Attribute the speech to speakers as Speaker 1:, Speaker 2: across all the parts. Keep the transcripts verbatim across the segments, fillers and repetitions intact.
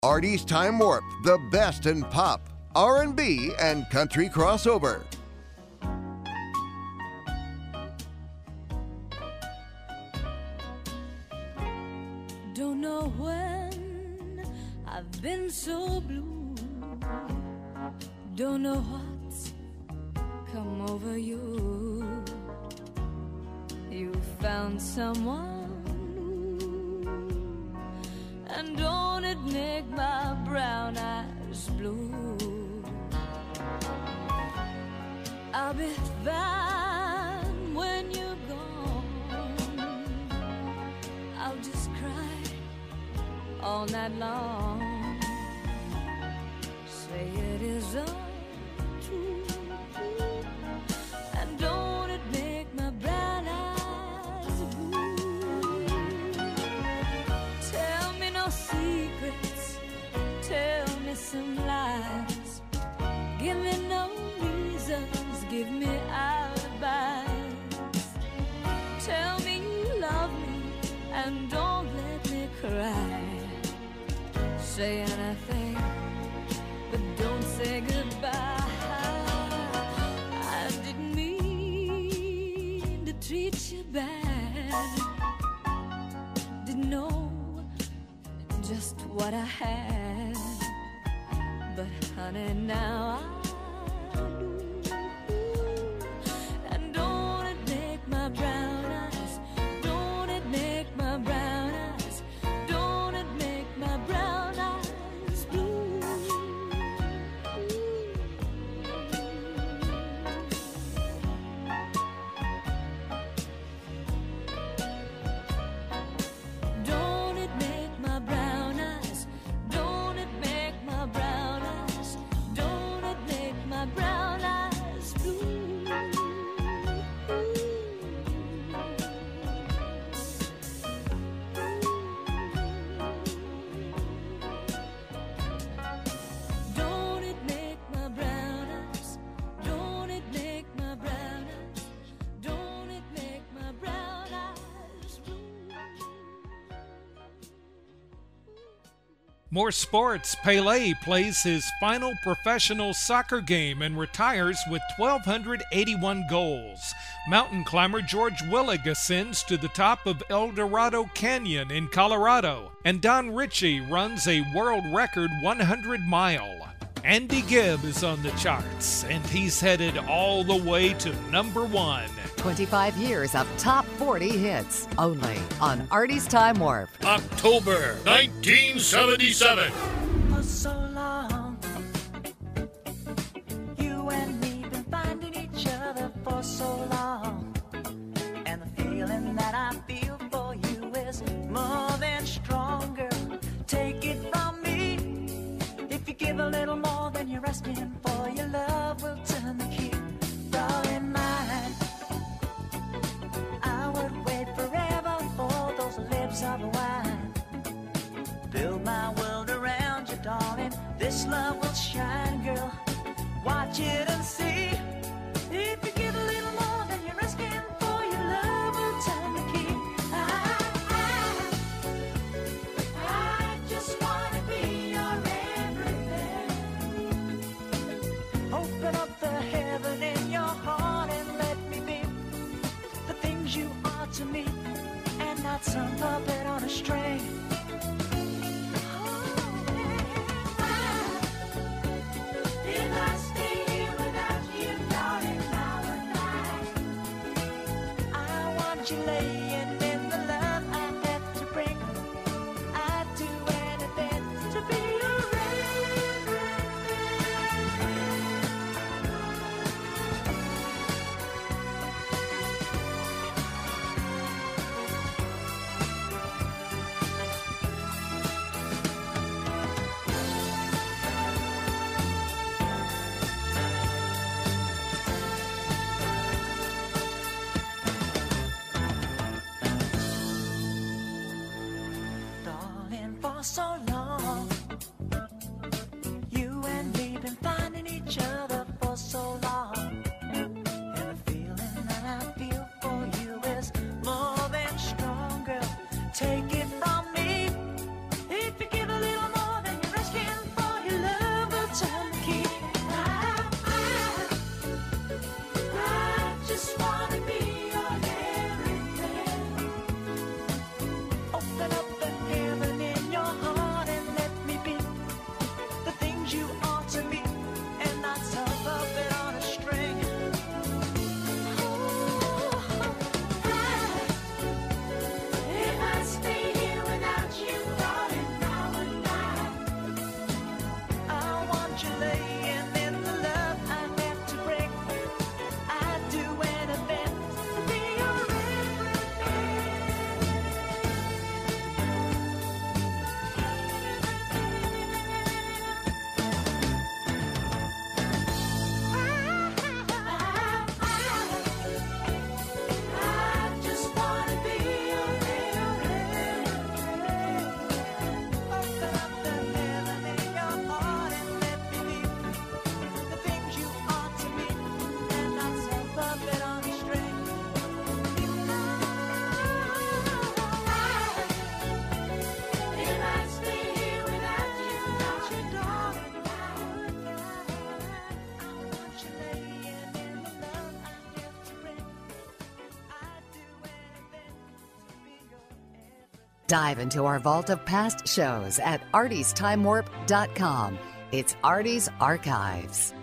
Speaker 1: Artie's Time Warp, the best in pop, R and B, and country crossover.
Speaker 2: Don't know when I've been so blue. Don't know what's come over you. You found someone new, and don't it make my brown eyes blue? I'll be fine when you're gone. I'll just cry all night long. Say it is untrue, and don't it make my brown eyes blue? Tell me no secrets, tell me some lies. Give me no reasons, give me alibis. Tell me you love me and don't let me cry. Say anything, but don't say goodbye. I didn't mean to treat you bad. Didn't know just what I had. But honey, now I do. And don't it make my brown eyes, don't it make my brown eyes, don't it make my brown eyes blue? Don't it make my brown eyes, don't it make my brown eyes, don't it make my brown eyes blue? Don't it make my brown eyes, don't it make my brown eyes, don't it make my brown eyes blue?
Speaker 3: More sports. Pele plays his final professional soccer game and retires with one thousand two hundred eighty-one goals. Mountain climber George Willig ascends to the top of El Dorado Canyon in Colorado. And Don Ritchie runs a world record one hundred mile. Andy Gibb is on the charts, and he's headed all the way to number one.
Speaker 4: twenty-five years of top forty hits, only on Artie's Time Warp.
Speaker 5: October nineteen seventy-seven.
Speaker 6: For so long, you and me been finding each other for so long, and the feeling that I feel for you is more than stronger. Take it from me, if you give a little more than you're asking for, your love will turn the key. Darling mine, I would wait forever for those lips of wine. Build my world around you, darling. This love will shine, girl. Watch it and see. If you give a little more than you're asking for, your love will turn the key. I, I, I just want to be your everything. Open up the heaven in your heart and let me be the things you are to me, and not some puppet on a string. If I stay here without you, darling, I would die. I want you laying in the love I have to bring. I'd do anything to be your
Speaker 4: Dive into our vault of past shows at arties time warp dot com. It's Artie's Archives.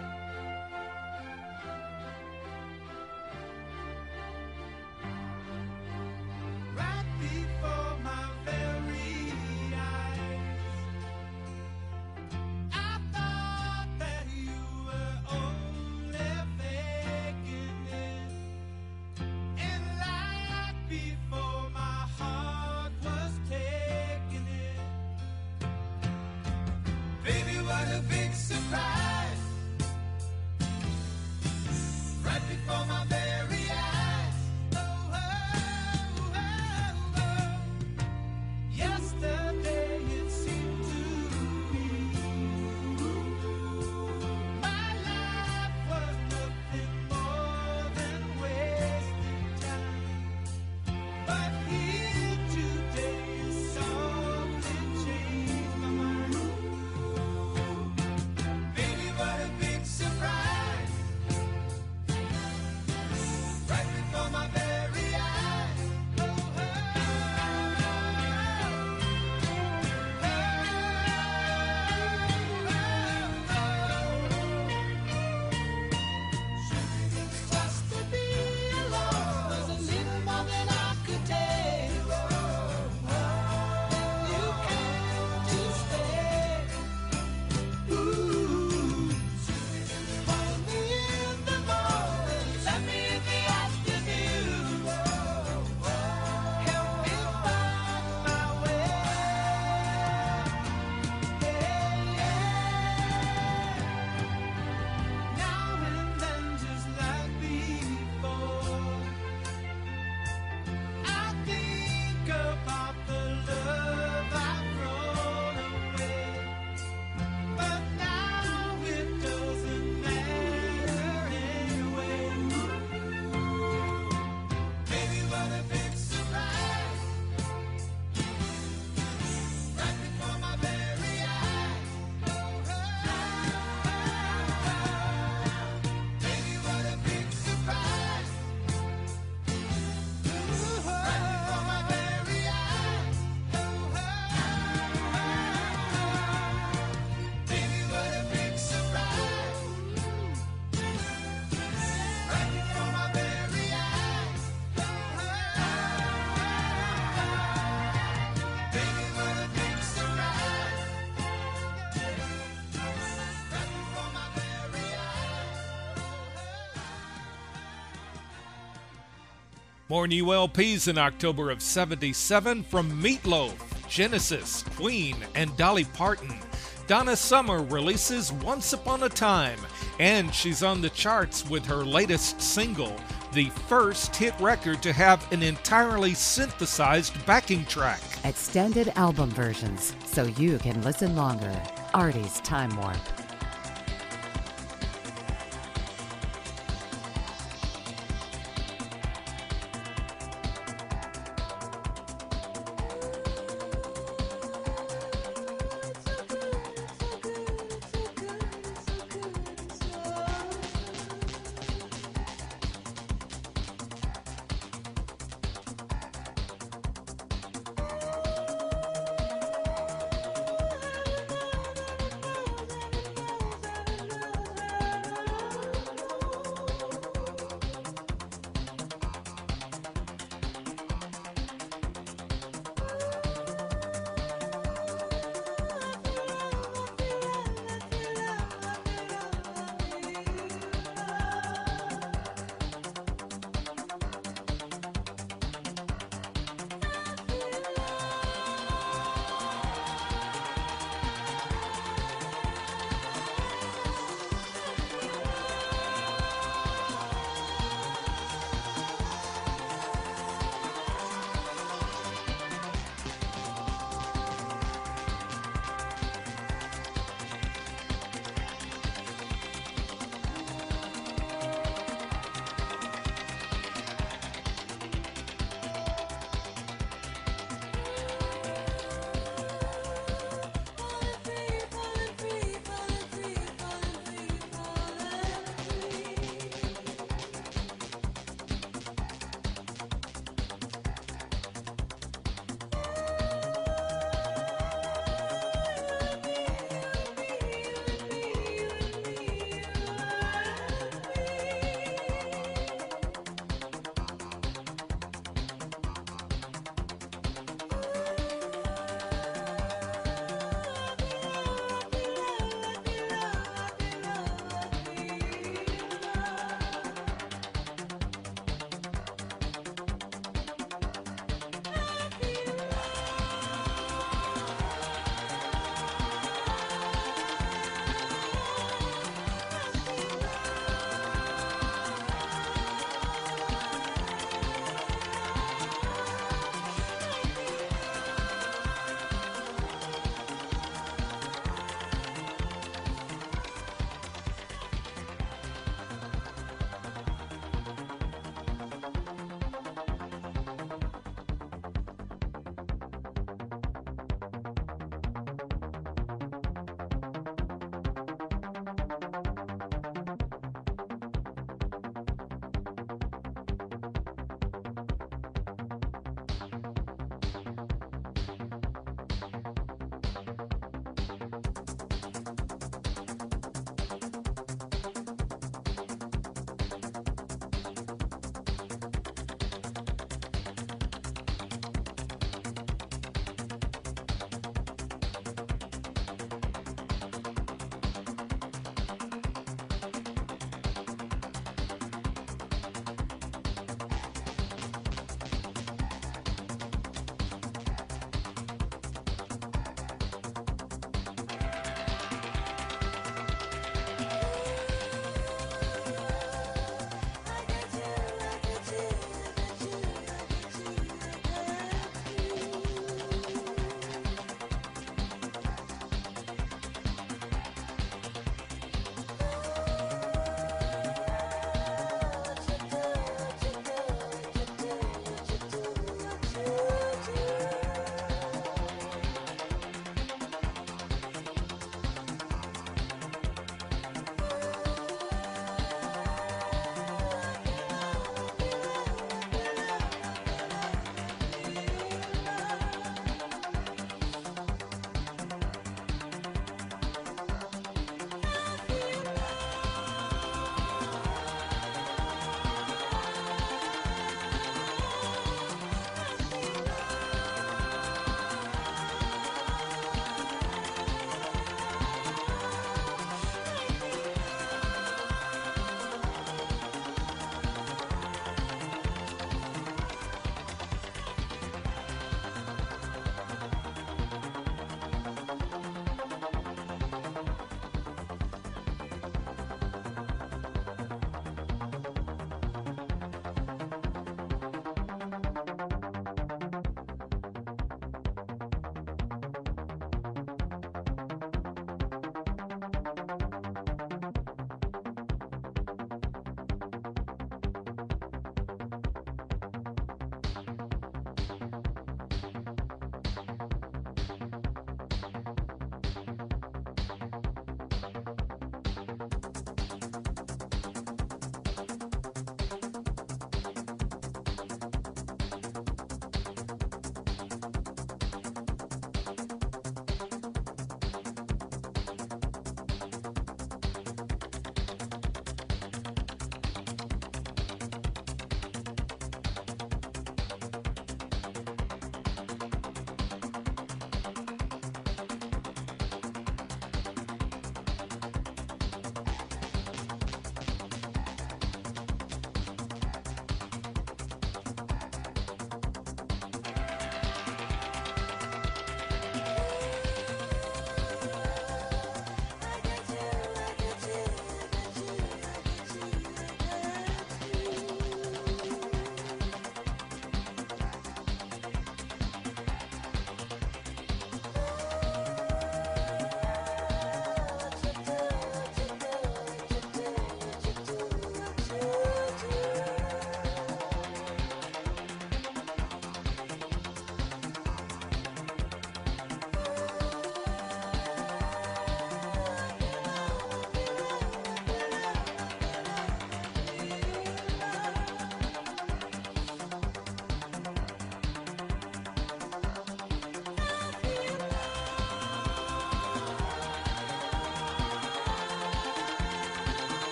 Speaker 3: More new L Ps in October of seventy-seven from Meatloaf, Genesis, Queen, and Dolly Parton. Donna Summer releases Once Upon a Time, and she's on the charts with her latest single, the first hit record to have an entirely synthesized backing track.
Speaker 4: Extended album versions, so you can listen longer. Artie's Time Warp.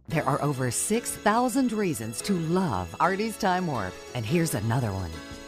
Speaker 4: There are over six thousand reasons to love Artie's Time Warp, and here's another one.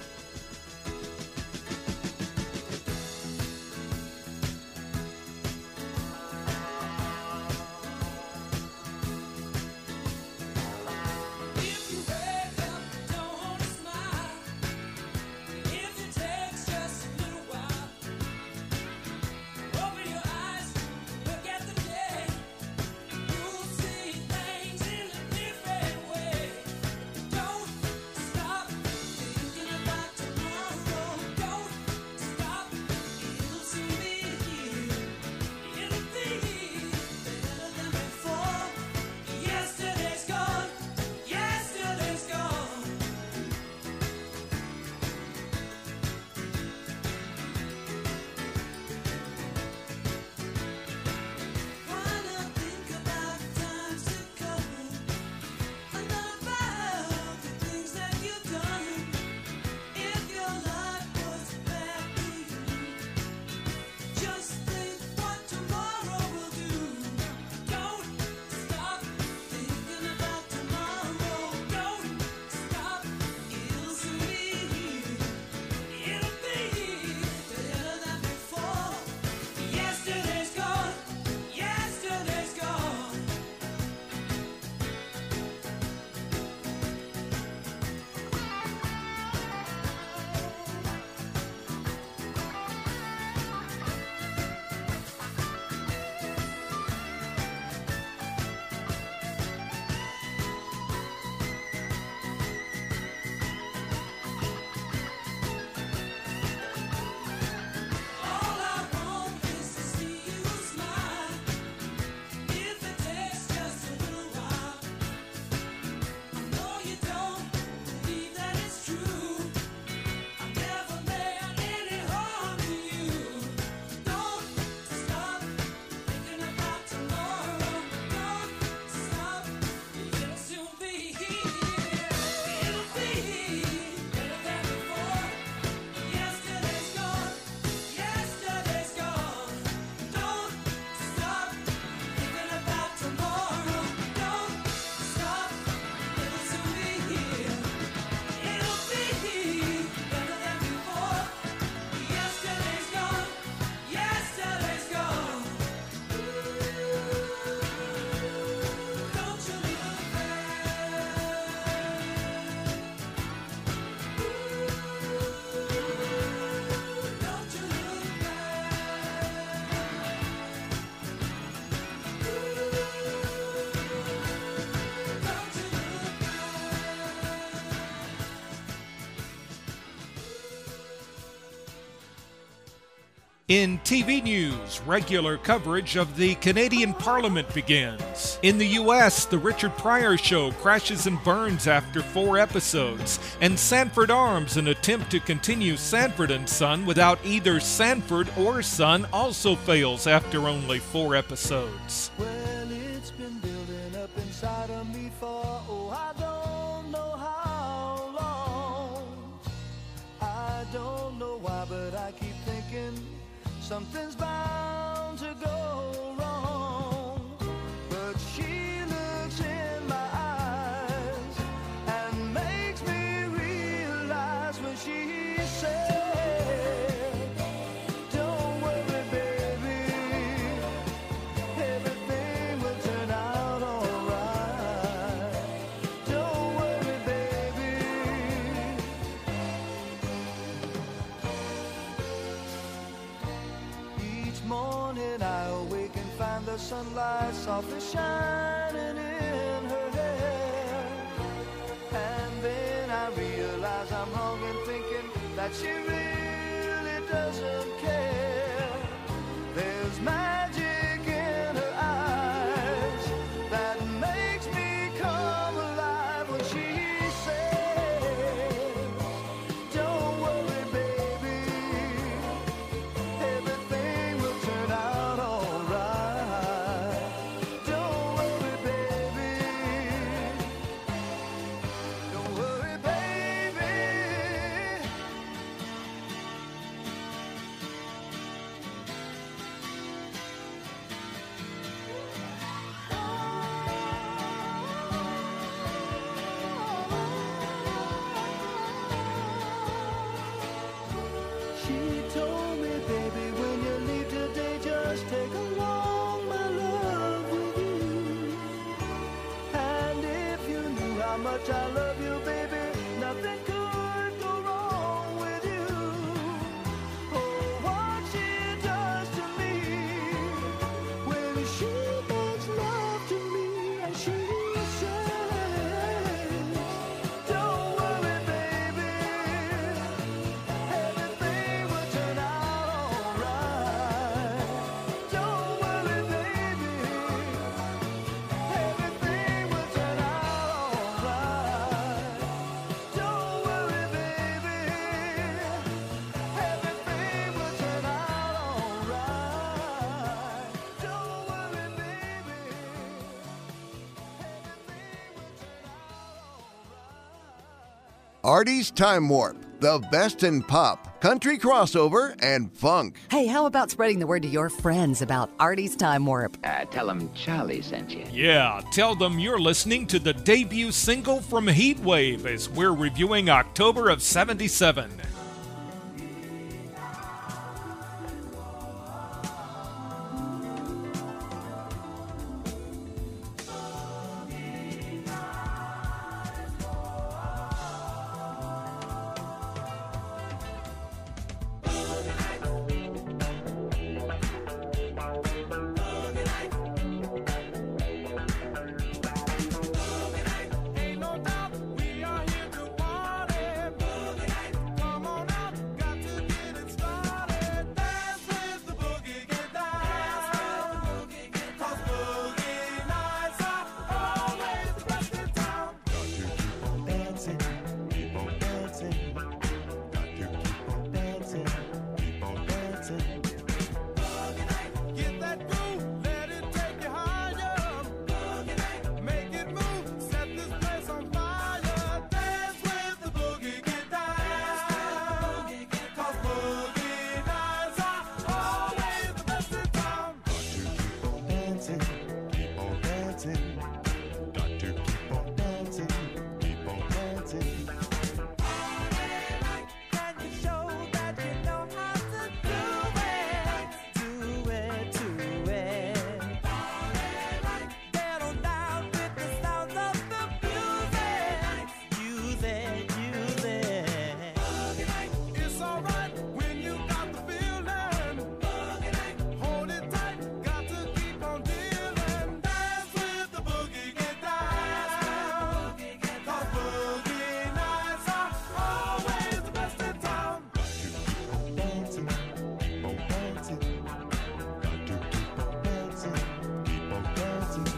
Speaker 3: In T V news, regular coverage of the Canadian Parliament begins. In the U S, The Richard Pryor Show crashes and burns after four episodes. And Sanford Arms, an attempt to continue Sanford and Son without either Sanford or Son, also fails after only four episodes.
Speaker 6: Well, it's been building up inside of me for, oh, I don't know how long. I don't know why, but I keep thinking something's bound to go wrong. But she looks in my eyes and makes me realize when she said, don't worry, baby, everything will turn out alright. Don't worry, baby. Each morning I awake and find the sunlight softly shining in her hair. And then I realize I'm wrong in thinking that she really doesn't care. There's magic in her eyes that makes me come alive when she says, don't worry, baby, everything will turn out alright. Don't worry, baby, don't worry, baby. much I love you, baby. Nothing could go wrong with you. Oh, what she does to me when she makes love to me, and she says, don't worry, baby, everything will turn out alright. Don't worry, baby, everything will turn out alright. Don't worry, baby, everything will turn out alright. Don't worry, baby,
Speaker 1: Artie's Time Warp, the best in pop, country crossover, and funk.
Speaker 4: Hey, how about spreading the word to your friends about Artie's Time Warp?
Speaker 7: Uh, tell them Charlie sent you.
Speaker 3: Yeah, tell them you're listening to the debut single from Heatwave as we're reviewing October of seventy-seven.
Speaker 6: ain't no doubt we are here to party. Come on out, got to get it started. Dance with the boogie, get down. 'Cause boogie nights are always the best in town. Dancing, keep on dancing. Got to keep on dancing, keep on dancing. Get that groove, let it take you higher. Make it move, set this place on fire. Dance with the boogie, get down. 'Cause boogie nights are always the best in town. Got to keep on dancing, keep on dancing. Got to keep on dancing, keep on dancing. Can you show that you know how to do it? Do it, do it. Get on down with the sounds of the music. Use it, use it. It's alright when you got the feeling. Hold it tight, got to keep on dealing. Dance with the boogie, get down. 'Cause boogie nights are always the best in town. Dancing, keep on dancing. Got to keep on dancing, keep on dancing.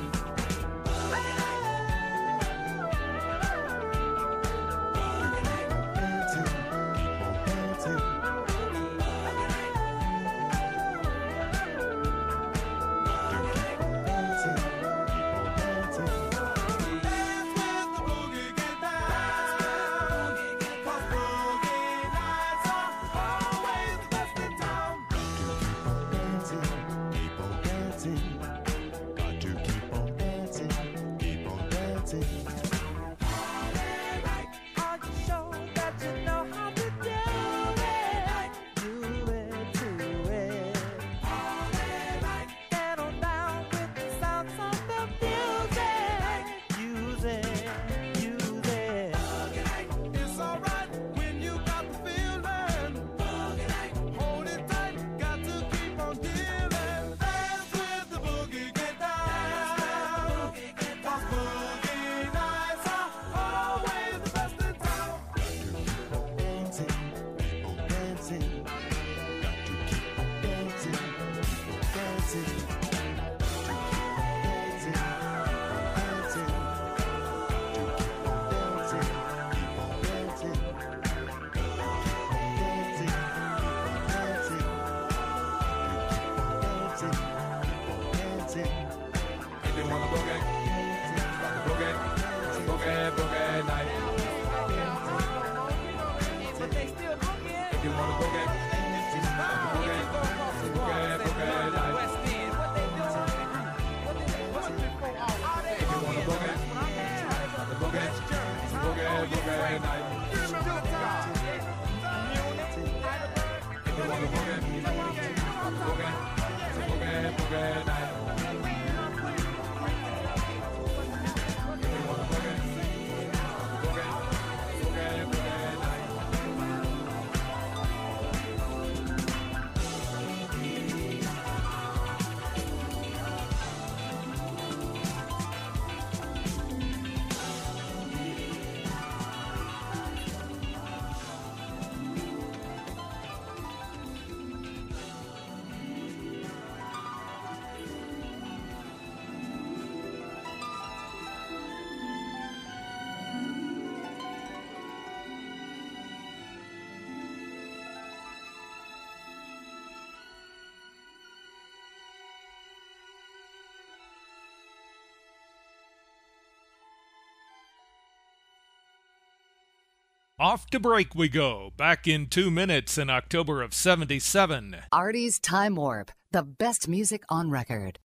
Speaker 3: Off to break we go. Back in two minutes in October of seventy-seven.
Speaker 4: Artie's Time Warp, the best music on record.